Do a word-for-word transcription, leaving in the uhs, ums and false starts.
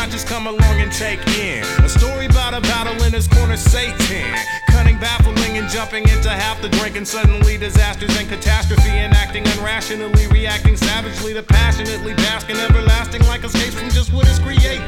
not just come along and take in a story about a battle in his corner, Satan. Cunning, baffling, and jumping into half the drink, and suddenly disasters and catastrophe, and acting unrationally, reacting savagely to passionately basking, everlasting like escapes from just what is created.